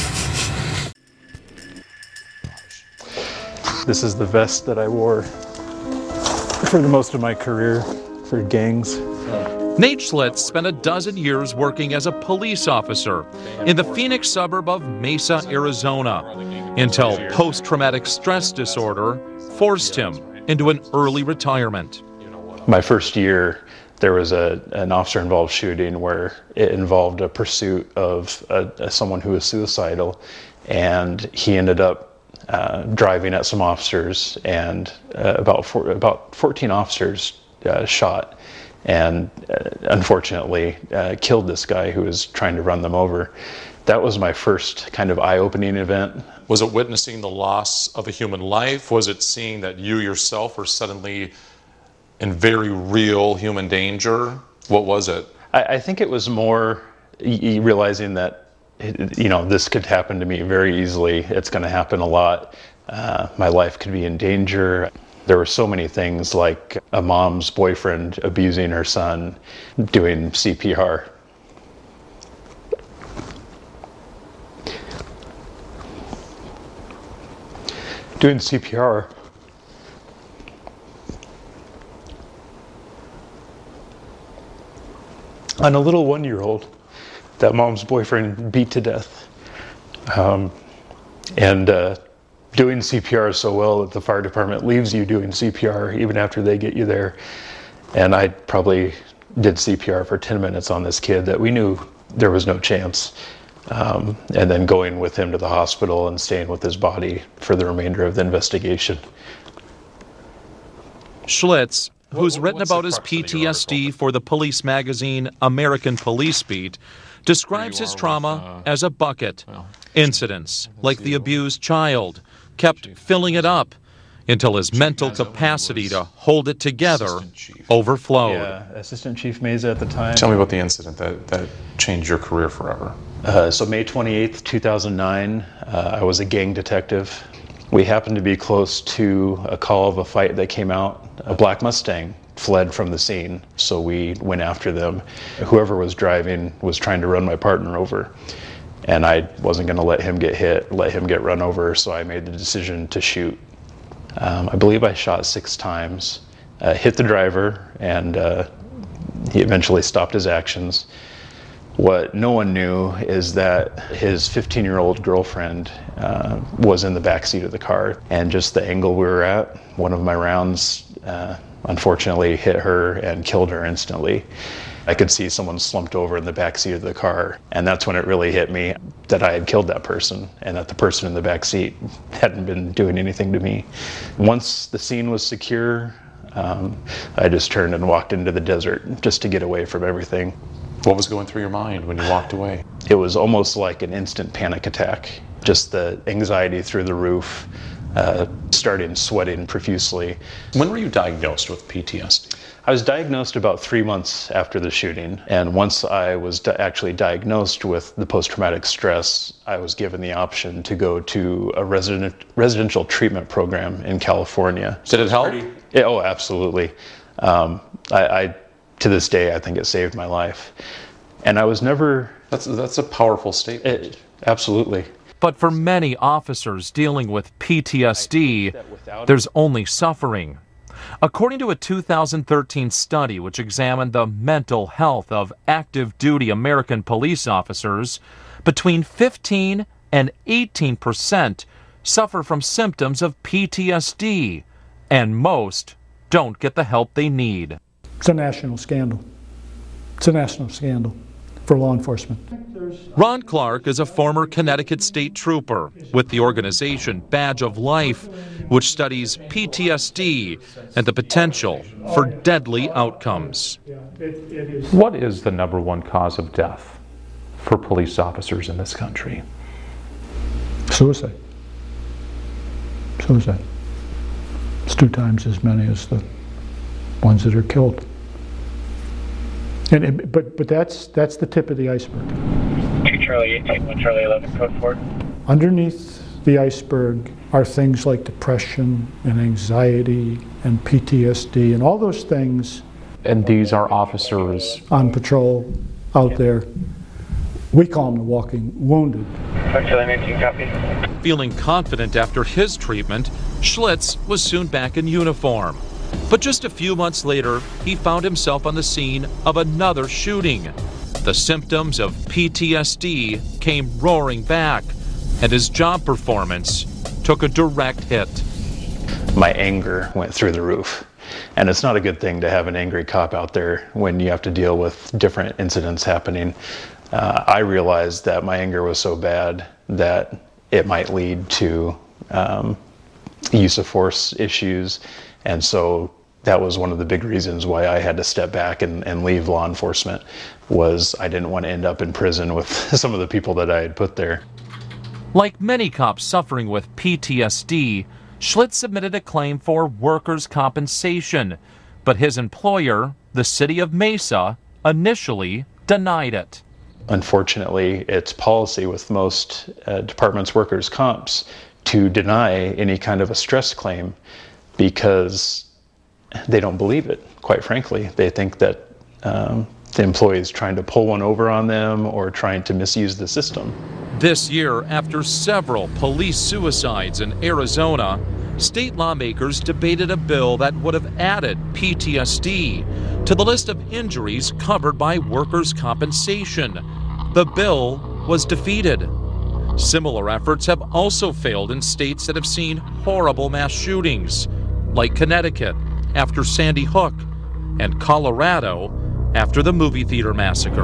This is the vest that I wore for the most of my career for gangs. Nate Schlitz spent a dozen years working as a police officer in the Phoenix suburb of Mesa, Arizona, until post-traumatic stress disorder forced him into an early retirement. My first year, there was a an officer-involved shooting where it involved a pursuit of a, a, someone who was suicidal, and he ended up uh, driving at some officers, and uh, about four, about fourteen officers uh, shot, and uh, unfortunately uh, killed this guy who was trying to run them over. That was my first kind of eye-opening event. Was it witnessing the loss of a human life? Was it seeing that you yourself were suddenly in very real human danger? What was it? I, I think it was more y- y- realizing that, you know, this could happen to me very easily. It's going to happen a lot. Uh, my life could be in danger. There were so many things, like a mom's boyfriend abusing her son, doing C P R. Doing C P R. On a little one-year-old that mom's boyfriend beat to death. Um, and uh, doing C P R so well that the fire department leaves you doing C P R even after they get you there. And I probably did C P R for ten minutes on this kid that we knew there was no chance. Um, and then going with him to the hospital and staying with his body for the remainder of the investigation. Schlitz, who's written about his P T S D for the police magazine American Police Beat, describes his trauma as a bucket. Incidents, like the abused child, kept filling it up until his mental capacity to hold it together overflowed. Yeah, Assistant Chief Meza at the time. Tell me about the incident that, that changed your career forever. Uh, so May twenty-eighth, two thousand nine, uh, I was a gang detective. We happened to be close to a call of a fight that came out. A black Mustang fled from the scene, so we went after them. Whoever was driving was trying to run my partner over, and I wasn't going to let him get hit, let him get run over, so I made the decision to shoot. Um, I believe I shot six times, uh, hit the driver, and uh, he eventually stopped his actions. What no one knew is that his fifteen-year-old girlfriend uh, was in the backseat of the car, and just the angle we were at, one of my rounds uh, unfortunately hit her and killed her instantly. I could see someone slumped over in the backseat of the car, and that's when it really hit me that I had killed that person, and that the person in the backseat hadn't been doing anything to me. Once the scene was secure, um, I just turned and walked into the desert just to get away from everything. What was going through your mind when you walked away? It was almost like an instant panic attack. Just the anxiety through the roof, uh, started sweating profusely. When were you diagnosed with P T S D? I was diagnosed about three months after the shooting, and once I was di- actually diagnosed with the post-traumatic stress, I was given the option to go to a resident, residential treatment program in California. Did it help? Yeah, oh, absolutely. Um, I, I To this day, I think it saved my life. And I was never... That's, that's a powerful statement. It, absolutely. But for many officers dealing with P T S D, there's only suffering. According to a two thousand thirteen study which examined the mental health of active duty American police officers, between fifteen and eighteen percent suffer from symptoms of P T S D, and most don't get the help they need. It's a national scandal. It's a national scandal for law enforcement. Ron Clark is a former Connecticut State Trooper with the organization Badge of Life, which studies P T S D and the potential for deadly outcomes. What is the number one cause of death for police officers in this country? Suicide. Suicide. It's two times as many as the ones that are killed. And, and but but that's that's the tip of the iceberg. two Charlie eighteen, one Charlie eleven, code four. Underneath the iceberg are things like depression and anxiety and P T S D and all those things. And these are officers on patrol out there. We call them the walking wounded. one Charlie eighteen, copy. Feeling confident after his treatment, Schlitz was soon back in uniform. But just a few months later, he found himself on the scene of another shooting. The symptoms of P T S D came roaring back, and his job performance took a direct hit. My anger went through the roof. And it's not a good thing to have an angry cop out there when you have to deal with different incidents happening. Uh, I realized that my anger was so bad that it might lead to um, use of force issues. And so that was one of the big reasons why I had to step back and, and leave law enforcement, was I didn't want to end up in prison with some of the people that I had put there. Like many cops suffering with P T S D, Schlitz submitted a claim for workers' compensation, but his employer, the city of Mesa, initially denied it. Unfortunately, it's policy with most uh, departments' workers' comps to deny any kind of a stress claim because they don't believe it, quite frankly. They think that um, the employee is trying to pull one over on them or trying to misuse the system. This year, after several police suicides in Arizona, state lawmakers debated a bill that would have added P T S D to the list of injuries covered by workers' compensation. The bill was defeated. Similar efforts have also failed in states that have seen horrible mass shootings, like Connecticut after Sandy Hook and Colorado after the movie theater massacre.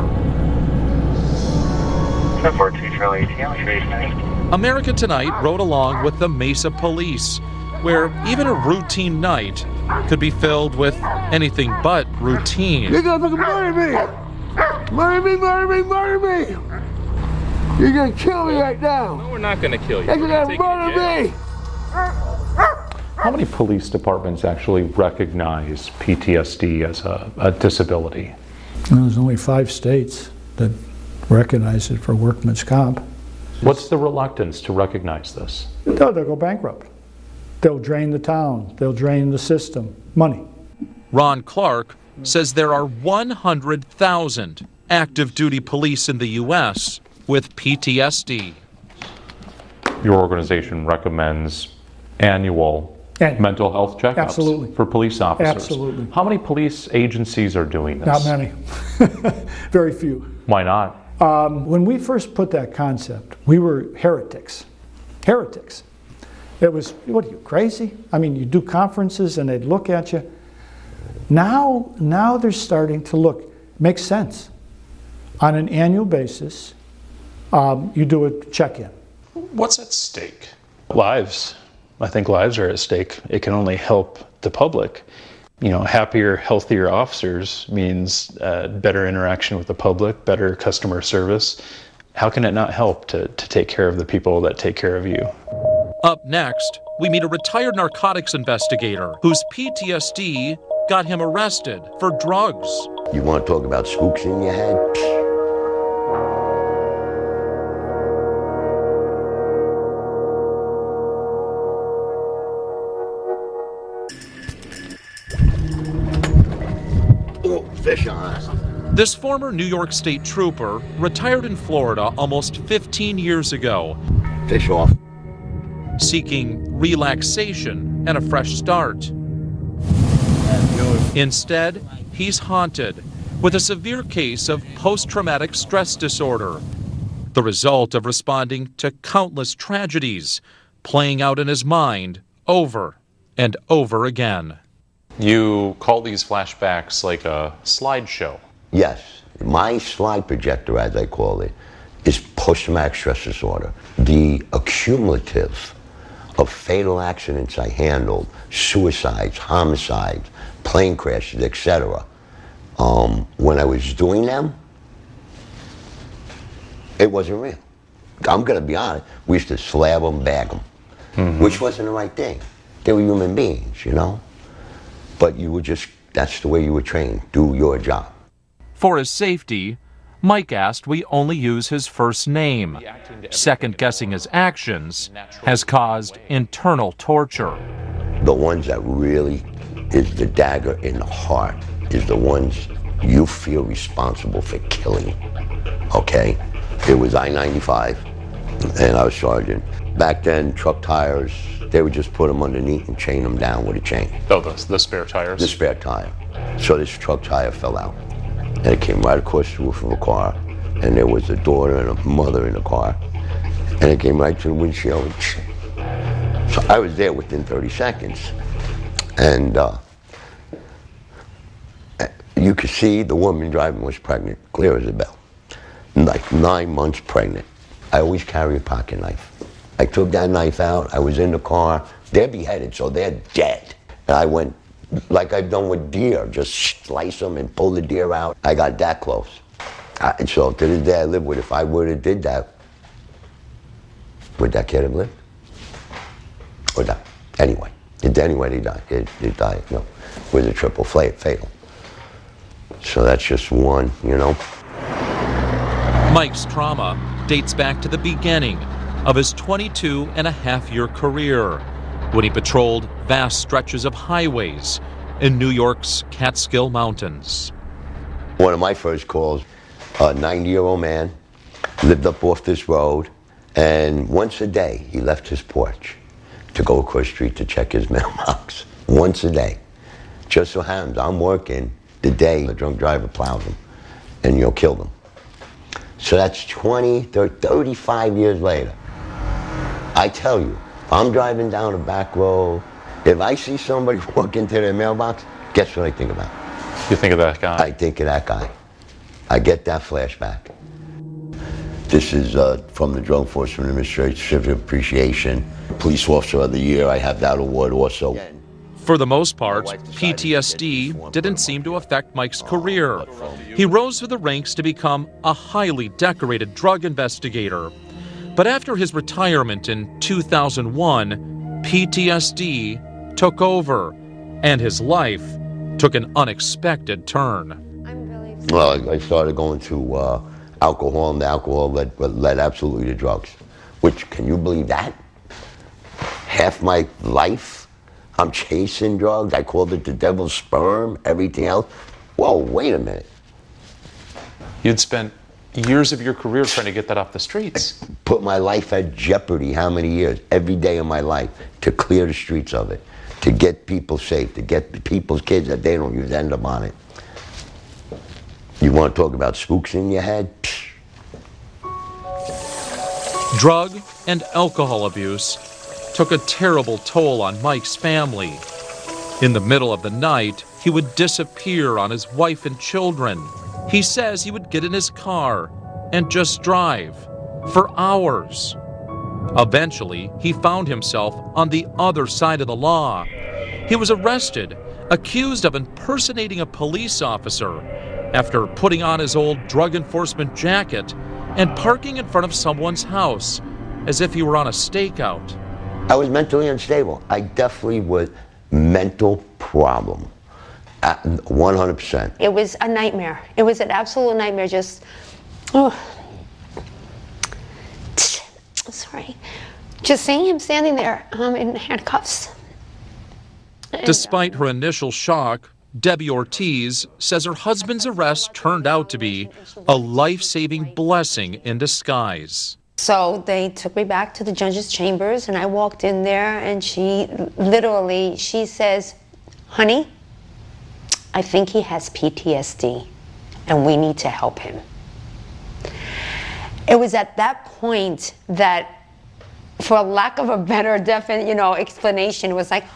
America Tonight rode along with the Mesa Police, where even a routine night could be filled with anything but routine. You're gonna fucking murder me! Murder me, murder me, murder me! You're gonna kill me right now! No, we're not gonna kill you. You're gonna murder me! How many police departments actually recognize P T S D as a, a disability? Well, there's only five states that recognize it for workman's comp. What's the reluctance to recognize this? They'll, they'll go bankrupt. They'll drain the town. They'll drain the system. Money. Ron Clark says there are one hundred thousand active duty police in the U S with P T S D. Your organization recommends annual And mental health checkups absolutely. for police officers. Absolutely. How many police agencies are doing this? Not many. Very few. Why not? Um, when we first put that concept, we were heretics. Heretics. It was, what are you, crazy? I mean, you do conferences and they'd look at you. Now, now they're starting to look, makes sense. On an annual basis, um, you do a check-in. What's at stake? Lives. I think lives are at stake. It can only help the public. You know, happier, healthier officers means uh, better interaction with the public, better customer service. How can it not help to, to take care of the people that take care of you? Up next, we meet a retired narcotics investigator whose P T S D got him arrested for drugs. You want to talk about spooks in your head? Fish on. This former New York State trooper retired in Florida almost fifteen years ago. Fish off. Seeking relaxation and a fresh start. Instead, he's haunted with a severe case of post-traumatic stress disorder, the result of responding to countless tragedies playing out in his mind over and over again. You call these flashbacks like a slideshow. Yes. My slide projector, as I call it, is post-traumatic stress disorder. The accumulative of fatal accidents I handled, suicides, homicides, plane crashes, et cetera. Um, when I was doing them, it wasn't real. I'm going to be honest. We used to slab them, bag them, mm-hmm. which wasn't the right thing. They were human beings, you know? But you were just, that's the way you were trained. Do your job. For his safety, Mike asked we only use his first name. Second-guessing his actions has caused internal torture. The ones that really is the dagger in the heart is the ones you feel responsible for killing, okay? It was I ninety-five, and I was sergeant. Back then, truck tires, they would just put them underneath and chain them down with a chain. Oh, the, the spare tires? The spare tire. So this truck tire fell out, and it came right across the roof of a car, and there was a daughter and a mother in the car, and it came right to the windshield. So I was there within thirty seconds, and uh, you could see the woman driving was pregnant, clear as a bell. Like nine months pregnant. I always carry a pocket knife. I took that knife out, I was in the car. They're beheaded, so they're dead. And I went, like I've done with deer, just slice them and pull the deer out. I got that close. I, and so to this day I live with, if I would have did that, would that kid have lived? Or die? Anyway, it, anyway, he died. It, it died, no, with a triple fatal. So that's just one, you know. Mike's trauma dates back to the beginning of his twenty-two and a half year career when he patrolled vast stretches of highways in New York's Catskill Mountains. One of my first calls, a ninety-year-old man lived up off this road, and once a day he left his porch to go across the street to check his mailbox. Once a day. Just so happens I'm working the day a drunk driver plows him and you'll kill them. So that's twenty, thirty, thirty-five years later. I tell you, if I'm driving down a back road, if I see somebody walk into their mailbox, guess what I think about? You think of that guy? I think of that guy. I get that flashback. This is uh, from the Drug Enforcement Administration Civic Appreciation Police Officer of the Year. I have that award also. For the most part, P T S D didn't seem to affect Mike's career. He rose through the ranks to become a highly decorated drug investigator. But after his retirement in two thousand one, P T S D took over, and his life took an unexpected turn. Well, I started going to uh, alcohol, and the alcohol led, led absolutely to drugs. Which, can you believe that? Half my life, I'm chasing drugs. I called it the devil's sperm, everything else. Whoa, wait a minute. You'd spent years of your career trying to get that off the streets. I put my life at jeopardy, how many years? Every day of my life, to clear the streets of it, to get people safe, to get people's kids that they don't use, end up on it. You want to talk about spooks in your head? Drug and alcohol abuse took a terrible toll on Mike's family. In the middle of the night, he would disappear on his wife and children. He says he would get in his car and just drive for hours. Eventually, he found himself on the other side of the law. He was arrested, accused of impersonating a police officer after putting on his old drug enforcement jacket and parking in front of someone's house as if he were on a stakeout. I was mentally unstable. I definitely was mental problem. At one hundred percent. It was a nightmare. It was an absolute nightmare. Just, oh, sorry. Just seeing him standing there um, in handcuffs. Despite her initial shock, Debbie Ortiz says her husband's arrest turned out to be a life-saving blessing in disguise. So they took me back to the judge's chambers, and I walked in there, and she literally, she says, honey, I think he has P T S D, and we need to help him. It was at that point that, for lack of a better definite, you know, explanation, it was like,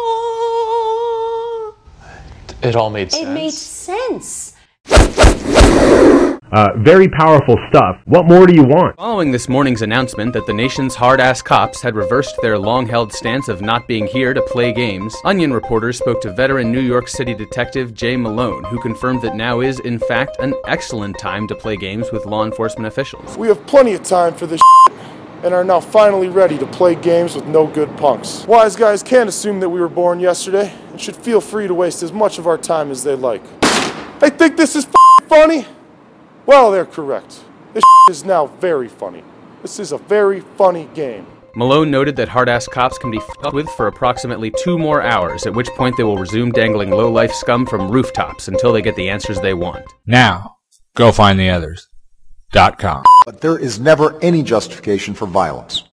oh. It all made sense. It made sense. Uh, very powerful stuff. What more do you want? Following this morning's announcement that the nation's hard-ass cops had reversed their long-held stance of not being here to play games, Onion reporters spoke to veteran New York City detective Jay Malone, who confirmed that now is, in fact, an excellent time to play games with law enforcement officials. We have plenty of time for this and are now finally ready to play games with no good punks. Wise guys can't assume that we were born yesterday and should feel free to waste as much of our time as they like. They think this is funny? Well, they're correct. This is now very funny. This is a very funny game. Malone noted that hard-ass cops can be f***ed with for approximately two more hours, at which point they will resume dangling low-life scum from rooftops until they get the answers they want. Now, go find the others. Dot com. But there is never any justification for violence.